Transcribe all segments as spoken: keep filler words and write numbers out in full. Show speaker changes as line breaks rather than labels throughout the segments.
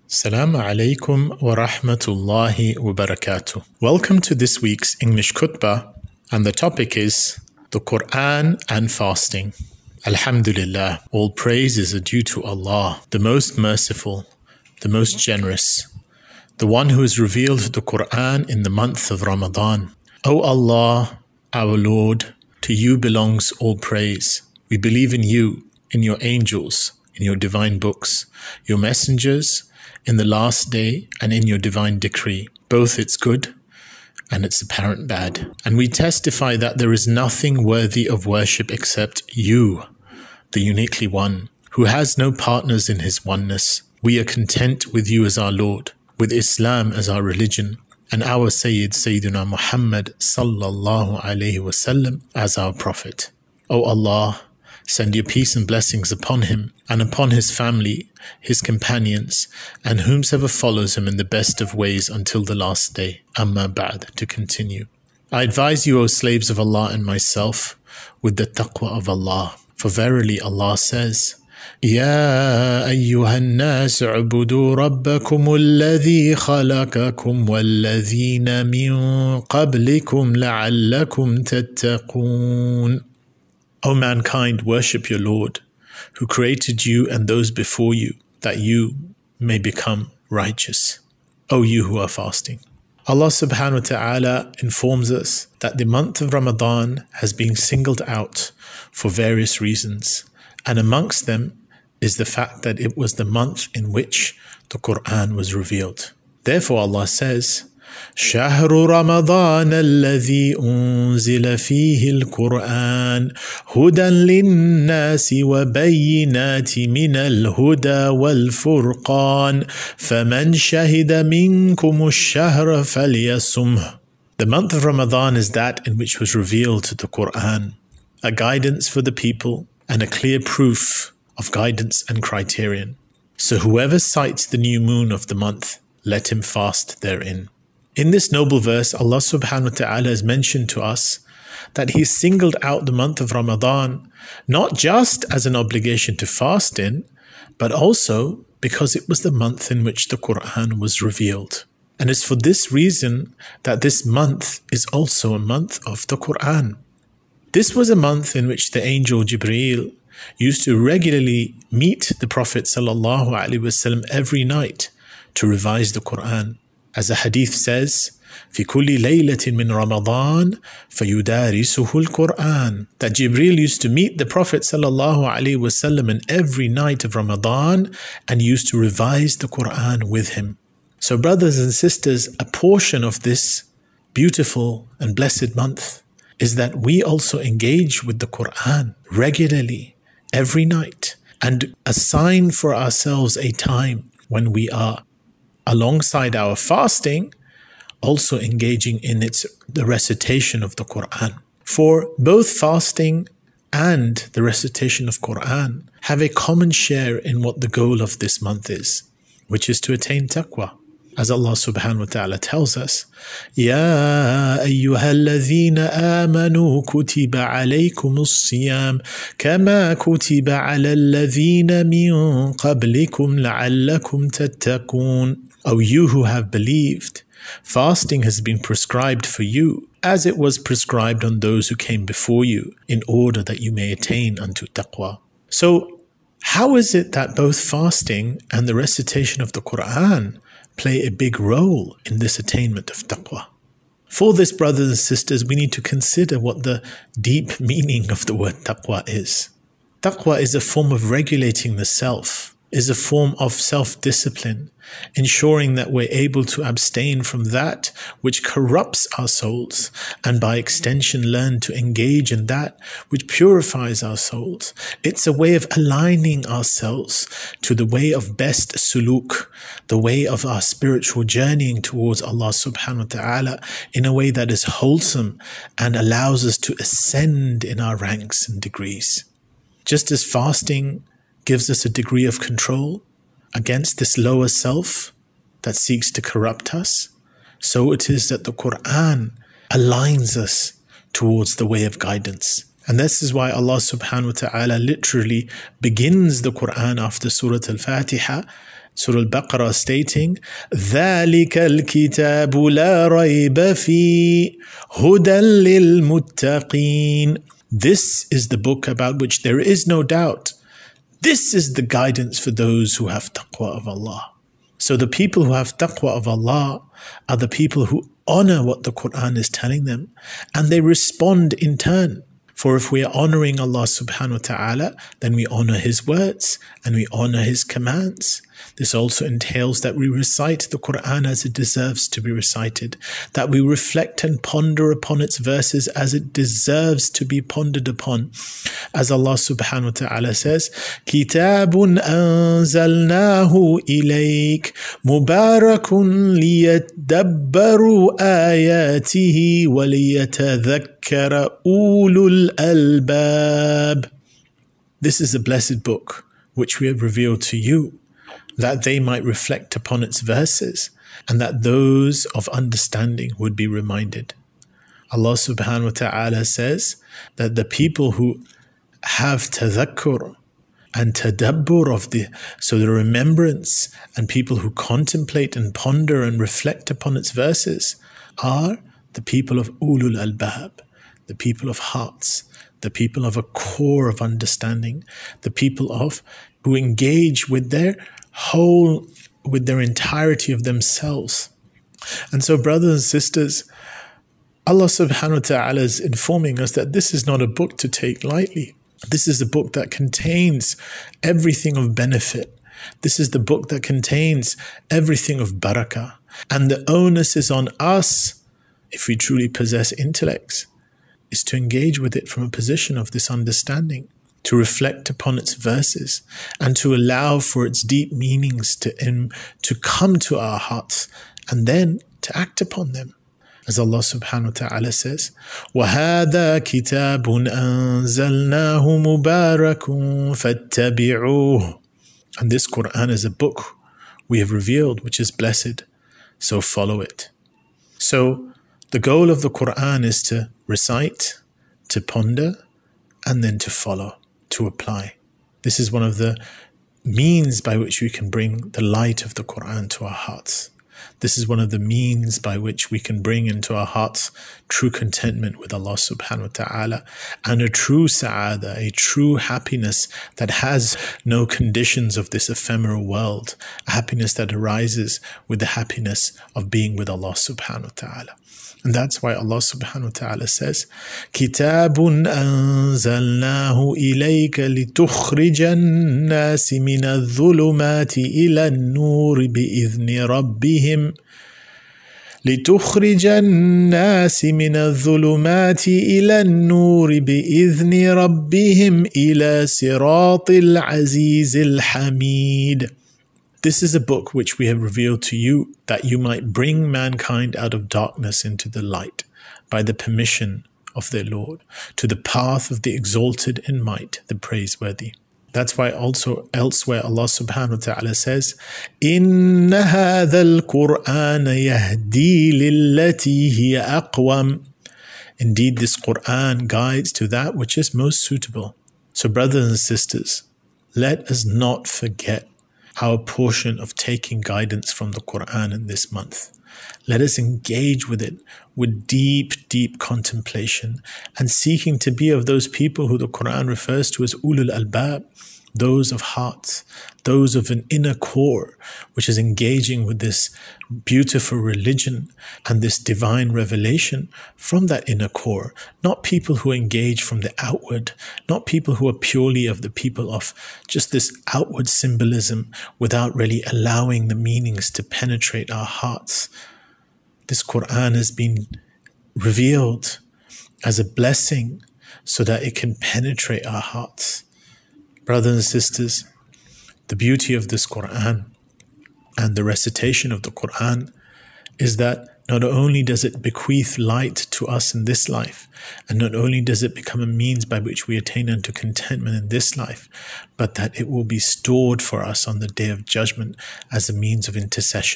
Assalamu alaikum wa rahmatullahi wa barakatuh. Welcome to this week's English khutbah, and the topic is the Quran and fasting. Alhamdulillah, all praises are due to Allah, the most merciful, the most generous, the one who has revealed the Quran in the month of Ramadan. O Allah, our Lord, to you belongs all praise. We believe in you, in your angels, in your divine books, your messengers, in the last day, and in your divine decree, both its good and its apparent bad. And we testify that there is nothing worthy of worship except you, the uniquely one, who has no partners in his oneness. We are content with you as our Lord, with Islam as our religion, and our Sayyid Sayyidina Muhammad sallallahu alayhi wasallam as our Prophet. O Allah, send your peace and blessings upon him and upon his family, his companions, and whomsoever follows him in the best of ways until the last day. Amma ba'd, to continue. I advise you, O slaves of Allah and myself, with the taqwa of Allah. For verily Allah says, يا أيها الناس اعبدوا ربكم الذي خلقكم والذين من قبلكم لعلكم تتقون. O mankind, worship your Lord, who created you and those before you, that you may become righteous. O you who are fasting. Allah subhanahu wa ta'ala informs us that the month of Ramadan has been singled out for various reasons, and amongst them is the fact that it was the month in which the Quran was revealed. Therefore Allah says, شهر رمضان الذي أنزل فيه القرآن هدى للناس وبينات من الهدى والفرقان فمن شهد منكم الشهر فليصمه. The month of Ramadan is that in which was revealed the Quran, a guidance for the people and a clear proof of guidance and criterion. So whoever sights the new moon of the month, let him fast therein. In this noble verse, Allah subhanahu wa ta'ala has mentioned to us that He singled out the month of Ramadan not just as an obligation to fast in, but also because it was the month in which the Quran was revealed. And it's for this reason that this month is also a month of the Quran. This was a month in which the angel Jibreel used to regularly meet the Prophet sallallahu alaihi wasallam every night to revise the Quran. As the hadith says, في كل ليلة من رمضان فيدارسه القرآن, that Jibreel used to meet the Prophet sallallahu alaihi wasallam in every night of Ramadan and used to revise the Quran with him. So brothers and sisters, a portion of this beautiful and blessed month is that we also engage with the Quran regularly, every night, and assign for ourselves a time when we are alongside our fasting, also engaging in its the recitation of the Quran. For both fasting and the recitation of Quran have a common share in what the goal of this month is, which is to attain taqwa. As Allah subhanahu wa ta'ala tells us, يَا أَيُّهَا الَّذِينَ آمَنُوا كُتِبَ عَلَيْكُمُ الصِّيَامُ كَمَا كُتِبَ عَلَى الَّذِينَ مِن قَبْلِكُمْ لَعَلَّكُمْ تَتَّقُونَ. O you who have believed, fasting has been prescribed for you, as it was prescribed on those who came before you, in order that you may attain unto taqwa. So, how is it that both fasting and the recitation of the Quran play a big role in this attainment of taqwa? For this, brothers and sisters, we need to consider what the deep meaning of the word taqwa is. Taqwa is a form of regulating the self, is a form of self-discipline, ensuring that we're able to abstain from that which corrupts our souls, and by extension learn to engage in that which purifies our souls. It's a way of aligning ourselves to the way of best suluk, the way of our spiritual journeying towards Allah subhanahu wa ta'ala in a way that is wholesome and allows us to ascend in our ranks and degrees. Just as fasting gives us a degree of control against this lower self that seeks to corrupt us, so it is that the Quran aligns us towards the way of guidance. And this is why Allah subhanahu wa ta'ala literally begins the Quran after Surah Al-Fatiha Surah Al-Baqarah stating, ذَلِكَ الْكِتَابُ لَا رَيْبَ فِيهِ هُدًى لِلْمُتَّقِينَ. This is the book about which there is no doubt. This is the guidance for those who have taqwa of Allah. So the people who have taqwa of Allah are the people who honor what the Quran is telling them, and they respond in turn. For if we are honoring Allah subhanahu wa ta'ala, then we honor His words and we honor His commands. This also entails that we recite the Quran as it deserves to be recited, that we reflect and ponder upon its verses as it deserves to be pondered upon. As Allah subhanahu wa ta'ala says, كِتَابٌ أَنزَلْنَاهُ إِلَيْكَ مُبَارَكٌ لِيَدَّبَّرُوا آيَاتِهِ وَلِيَتَذَكَّرَ أُولُو الْأَلْبَابِ. This is a blessed book which we have revealed to you, that they might reflect upon its verses, and that those of understanding would be reminded. Allah subhanahu wa ta'ala says that the people who have tadhakkur and tadabbur of the, so the remembrance, and people who contemplate and ponder and reflect upon its verses are the people of ulul albab, the people of hearts, the people of a core of understanding, the people of who engage with their whole, with their entirety of themselves. And so, brothers and sisters, Allah subhanahu wa ta'ala is informing us that this is not a book to take lightly. This is a book that contains everything of benefit. This is the book that contains everything of barakah. And the onus is on us, if we truly possess intellects, is to engage with it from a position of this understanding, to reflect upon its verses, and to allow for its deep meanings to, um, to come to our hearts, and then to act upon them. As Allah subhanahu wa ta'ala says, وَهَذَا كِتَابٌ أَنزَلْنَاهُ مُبَارَكٌ فَاتَّبِعُوهُ. And this Quran is a book we have revealed, which is blessed, so follow it. So the goal of the Quran is to recite, to ponder, and then to follow, to apply. This is one of the means by which we can bring the light of the Quran to our hearts. This is one of the means by which we can bring into our hearts true contentment with Allah subhanahu wa ta'ala, and a true sa'adah, a true happiness that has no conditions of this ephemeral world, a happiness that arises with the happiness of being with Allah subhanahu wa ta'ala. And that's why Allah subhanahu wa ta'ala says, كِتَابٌ أَنزَلْنَاهُ إِلَيْكَ لِتُخْرِجَ النَّاسِ مِنَ الظُّلُمَاتِ إِلَى النُّورِ بِإِذْنِ رَبِّهِمْ لِتُخْرِجَ النَّاسِ مِنَ الظُّلُمَاتِ إِلَى النُّورِ بِإِذْنِ رَبِّهِمْ إِلَى صِرَاطِ الْعَزِيزِ الْحَمِيدِ. This is a book which we have revealed to you, that you might bring mankind out of darkness into the light, by the permission of their Lord, to the path of the exalted in might, the praiseworthy. That's why also elsewhere Allah subhanahu wa ta'ala says, إِنَّ هَذَا الْقُرْآنَ يَهْدِي لِلَّتِي هِيَ أَقْوَمُ. Indeed, this Qur'an guides to that which is most suitable. So brothers and sisters, let us not forget our portion of taking guidance from the Quran in this month. Let us engage with it with deep, deep contemplation, and seeking to be of those people who the Quran refers to as ulul albab, those of hearts, those of an inner core, which is engaging with this beautiful religion and this divine revelation from that inner core. Not people who engage from the outward, not people who are purely of the people of just this outward symbolism without really allowing the meanings to penetrate our hearts. This Quran has been revealed as a blessing so that it can penetrate our hearts. Brothers and sisters, the beauty of this Quran and the recitation of the Quran is that not only does it bequeath light to us in this life, and not only does it become a means by which we attain unto contentment in this life, but that it will be stored for us on the Day of Judgment as a means of intercession.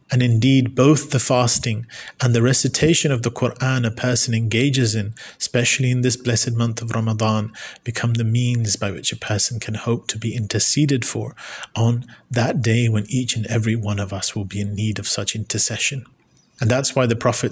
And indeed, both the fasting and the recitation of the Quran a person engages in, especially in this blessed month of Ramadan, become the means by which a person can hope to be interceded for on that day when each and every one of us will be in need of such intercession. And that's why the Prophet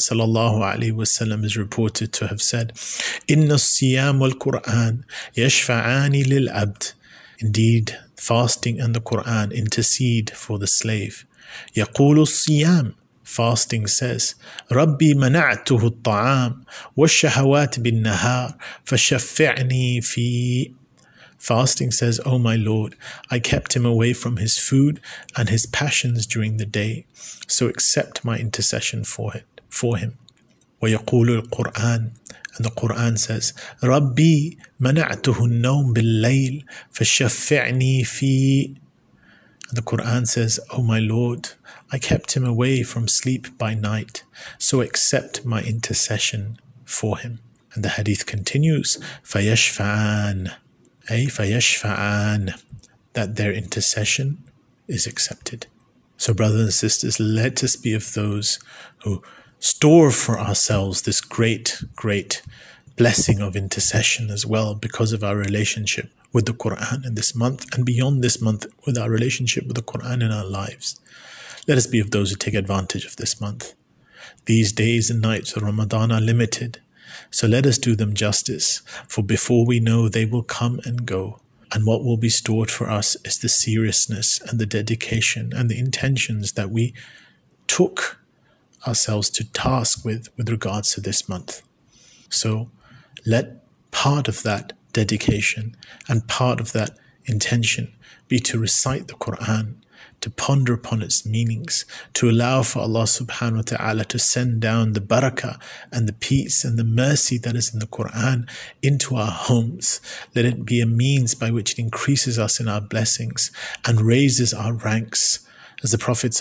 ﷺ is reported to have said, Inna siyam wal Quran yashfa'ani lil abd. Indeed, fasting and the Quran intercede for the slave. يقول الصيام, fasting says, ربي منعته الطعام والشهوات بالنهار فشفعني في. Fasting says, O my Lord, I kept him away from his food and his passions during the day, so accept my intercession for it, for him. ويقول القرآن, and the Quran says, ربي منعته النوم بالليل فشفعني في. And the Quran says, O my Lord, I kept him away from sleep by night, so accept my intercession for him. And the hadith continues, فَيَشْفَعَانِ, أي فَيَشْفَعَانِ, that their intercession is accepted. So brothers and sisters, let us be of those who store for ourselves this great, great blessing of intercession as well, because of our relationship with the Quran in this month, and beyond this month with our relationship with the Quran in our lives. Let us be of those who take advantage of this month. These days and nights of Ramadan are limited, so let us do them justice, for before we know they will come and go. And what will be stored for us is the seriousness and the dedication and the intentions that we took ourselves to task with with regards to this month. So let part of that dedication and part of that intention be to recite the Quran, to ponder upon its meanings, to allow for Allah subhanahu wa ta'ala to send down the barakah and the peace and the mercy that is in the Quran into our homes. Let it be a means by which it increases us in our blessings and raises our ranks. As the Prophet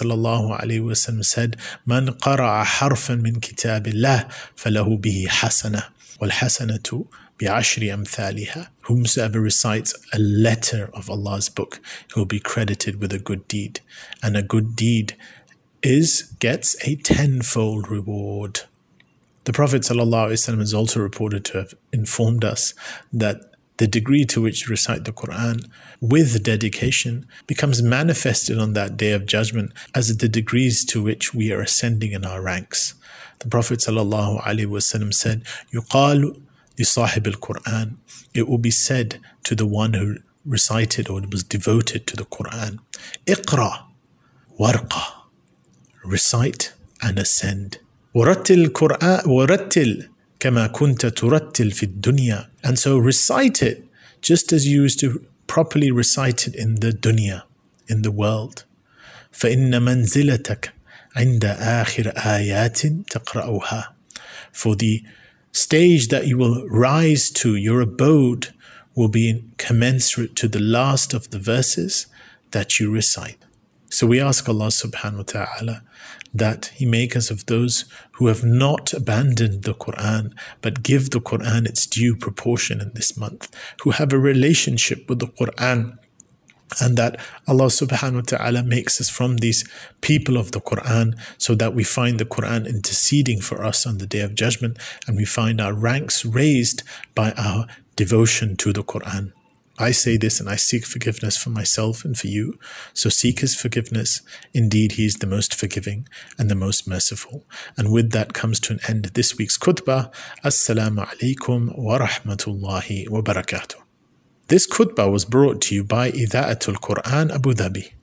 ﷺ said, Man qara'a harfan min kitabillah falahu bihi hasana, wal hasanatu bi'ashri amthaliha. Whomsoever recites a letter of Allah's book, he will be credited with a good deed. And a good deed is gets a tenfold reward. The Prophet ﷺ is also reported to have informed us that the degree to which you recite the Quran with dedication becomes manifested on that day of judgment as the degrees to which we are ascending in our ranks. The Prophet ﷺ said, يُقَالُ لِصَاحِبِ الْقُرْآنِ, it will be said to the one who recited or was devoted to the Quran, اقرأ وارقى, recite and ascend. وَرَتِّلْ الْقُرْآنِ وَرَتِّلْ كما كنت ترتل في الدنيا. And so recite it just as you used to properly recite it in the dunya, in the world. فإن منزلتك عند آخر آيات تقرأها. For the stage that you will rise to, your abode, will be commensurate to the last of the verses that you recite. So we ask Allah subhanahu wa ta'ala that He make us of those who have not abandoned the Quran, but give the Quran its due proportion in this month, who have a relationship with the Quran, and that Allah subhanahu wa ta'ala makes us from these people of the Quran, so that we find the Quran interceding for us on the Day of Judgment, and we find our ranks raised by our devotion to the Quran. I say this and I seek forgiveness for myself and for you. So seek His forgiveness. Indeed, He is the most forgiving and the most merciful. And with that comes to an end this week's khutbah. Assalamu alaikum wa rahmatullahi wa barakatuh. This khutbah was brought to you by Idha'atul Quran Abu Dhabi.